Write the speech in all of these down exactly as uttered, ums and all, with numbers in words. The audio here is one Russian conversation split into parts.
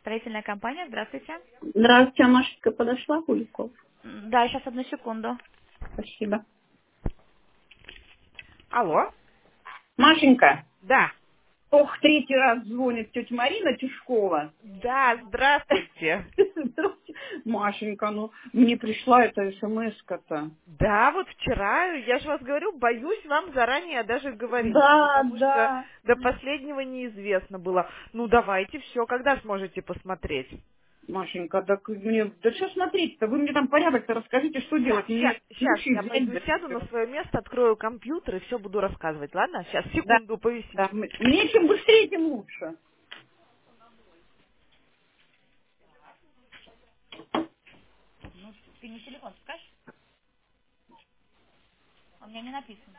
Строительная компания, здравствуйте. Здравствуйте, а Машечка подошла, Куликов? М, Да, сейчас одну секунду. Спасибо. Алло? Машенька, Да. ох, третий раз звонит тетя Марина Тишкова. Да, здравствуйте. Здравствуйте. Машенька, ну, мне пришла эта смс-ка-то. Да, вот вчера, я же вас говорю, боюсь вам заранее даже говорить, Да, потому что да. до последнего неизвестно было. Ну, давайте все, когда сможете посмотреть? Машенька, так мне, да что смотреть-то? Вы мне там порядок-то расскажите, что Так, делать? сейчас, Мне сейчас ключи я взять пойду да сяду на всё. свое место, открою компьютер и все буду рассказывать, ладно? Сейчас, Да, секунду, повисите. да. М- Мне чем быстрее, тем лучше. Ну, ты не телефон скажешь? У меня не написано.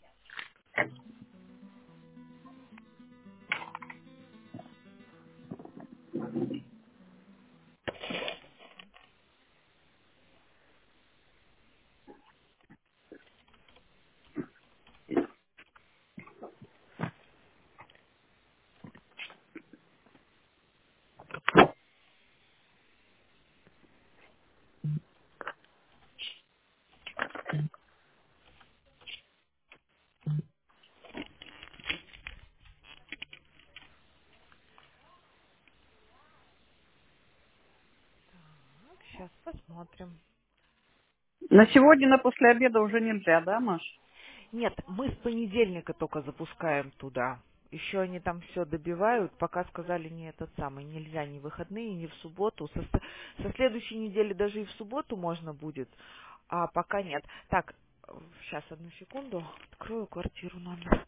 Сейчас посмотрим. На сегодня, на после обеда уже нельзя, да, Маш? Нет, мы с понедельника только запускаем туда. Еще они там все добивают, пока сказали не этот самый, нельзя ни в выходные, ни в субботу. Со, ст- со следующей недели даже и в субботу можно будет, а пока нет. Так, сейчас, одну секунду, открою квартиру номер.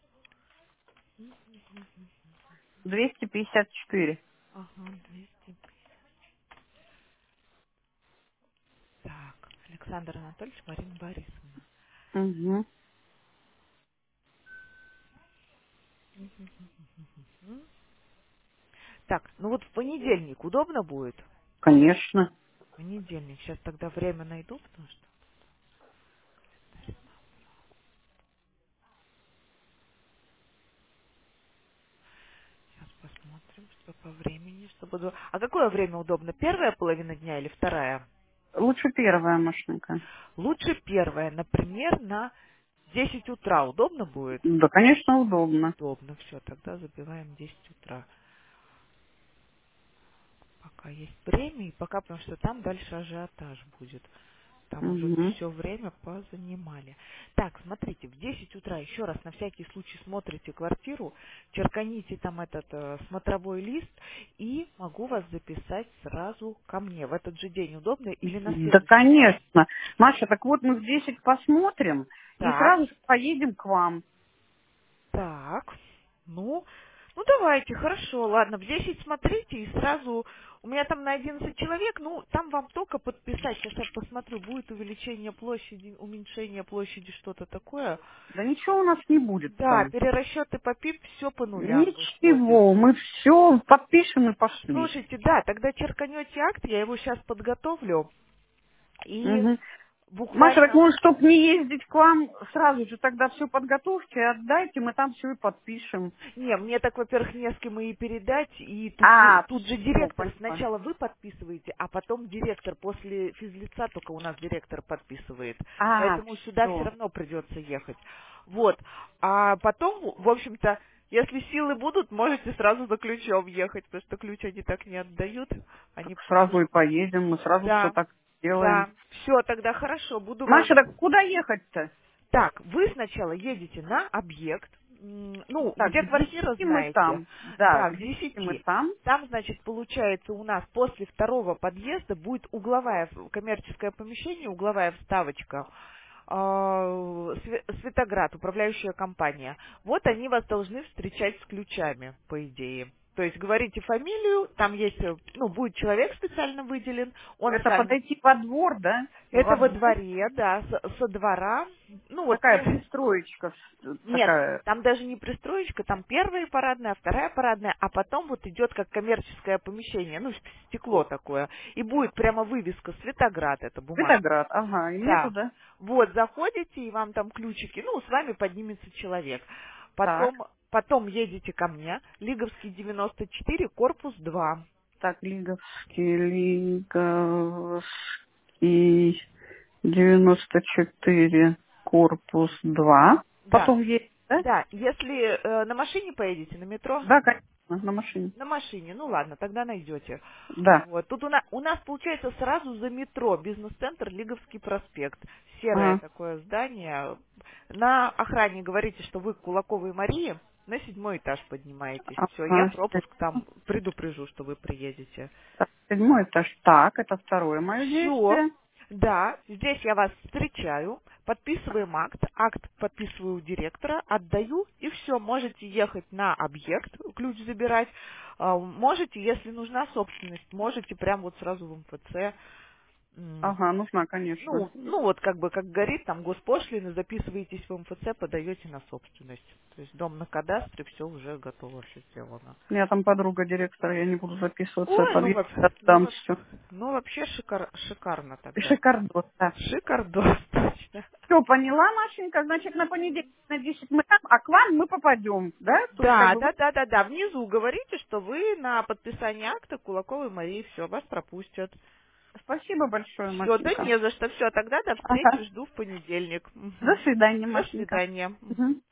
двести пятьдесят четыре. Ага, двести. Так, Александр Анатольевич, Марина Борисовна. Угу. М? Так, ну вот в понедельник удобно будет? Конечно. Понедельник, сейчас тогда время найду, потому что... Сейчас посмотрим, что по времени, чтобы... до- А какое время удобно? Первая половина дня или вторая? Лучше первая, Машенька. Лучше первая, например, на десять утра. Удобно будет? Да, конечно, удобно. Удобно. Все, тогда забиваем десять утра. Пока есть время, и пока, потому что там дальше ажиотаж будет. Там уже Угу. все время позанимали. Так, смотрите, в десять утра еще раз на всякий случай смотрите квартиру, черканите там этот э, смотровой лист, и могу вас записать сразу ко мне. В этот же день удобно или на Да, следующий день? конечно. Маша, так вот мы в десять посмотрим и Так, сразу же поедем к вам. так, ну, ну давайте, хорошо, ладно, в десять смотрите и сразу, у меня там на одиннадцать человек, ну, там вам только подписать, сейчас я посмотрю, будет увеличение площади, уменьшение площади, что-то такое. Да ничего у нас не будет Да, там. перерасчеты по ПИП все по нулям выходит. Ничего, мы все подпишем и пошли. Слушайте, да, тогда черканете акт, я его сейчас подготовлю, и Угу. Маша, так буквально... может, чтобы не ездить к вам, сразу же тогда все подготовьте и отдайте, мы там все и подпишем. Не, мне так, во-первых, не с кем и передать, и тут же, А, тут же все, директор. поняла. Сначала вы подписываете, а потом директор. После физлица только у нас директор подписывает. А, Поэтому сюда все все. равно придется ехать. Вот. А потом, в общем-то, если силы будут, можете сразу за ключом ехать, потому что ключ они так не отдают. Они Так просто... сразу и поедем, мы сразу все Да, так сделаем. да. Все, тогда хорошо, буду вас... Маша, так куда ехать-то? Так, вы сначала едете на объект, м, ну, Так, где к квартира, десяти мы знаете, там. Да, да, к к десяти мы десяти. там. Там, значит, получается у нас после второго подъезда будет угловая, в- коммерческое помещение, угловая вставочка, а, Све- Светоград, управляющая компания. Вот они вас должны встречать с ключами, по идее. То есть говорите фамилию, там есть, э, ну, будет человек специально выделен, он с Это вами. подойти во двор, да? Это Во во двор. дворе, да, со, со двора. Ну вот Такая не, пристроечка с- нет, такая. там даже не пристроечка, там первая парадная, вторая парадная, а потом вот идет как коммерческое помещение, ну, стекло такое. И будет прямо вывеска «Светоград», это бумажная. Виноград, ага, и мне Да. туда. Вот, заходите, и вам там ключики, ну, с вами поднимется человек. Так, Потом, потом едете ко мне, Лиговский девяносто четыре, корпус два. Так, Лиговский, Лиговский, девяносто четыре, корпус два. Да. Потом есть, да? Да, если э, на машине поедете, на метро, Да, конечно, на машине. на машине, ну ладно, тогда найдете. Да. Вот. Тут у нас, у нас получается сразу за метро бизнес-центр Лиговский проспект. Серое Ага, такое здание. На охране говорите, что вы Кулаковой Марии, на седьмой этаж поднимаетесь. Все, я ага. пропуск там предупрежу, что вы приедете. Так, седьмой этаж. Так, это второе мое Все. действие. Да, здесь я вас встречаю, подписываем акт, акт подписываю у директора, отдаю, и все, можете ехать на объект, ключ забирать, а, можете, если нужна собственность, можете прям вот сразу в эм эф цэ, м, Ага, нужна, конечно. ну, ну вот как бы, как горит, там госпошлины, записываетесь в эм эф цэ, подаете на собственность. То есть дом на кадастре, все уже готово, все сделано. У меня там подруга директора, я не буду записываться, Ой, ну, подъезд вообще, ну, отдам вообще, все. ну вообще шикар, шикарно тогда. Шикардос, да. Шикардос, точно. Все, поняла, Машенька, значит, на понедельник на десять мы там, а к вам мы попадем, да? То есть, как Да, бы, вы... да, да, да, да. Внизу говорите, что вы на подписание акта Кулаковой Марии, все, вас пропустят. Спасибо большое, Все, да Машенька. не за что. Все, тогда до встречи, Ага. жду в понедельник. До Мгм. свидания, До Машенька. свидания. Мгм. Мгм.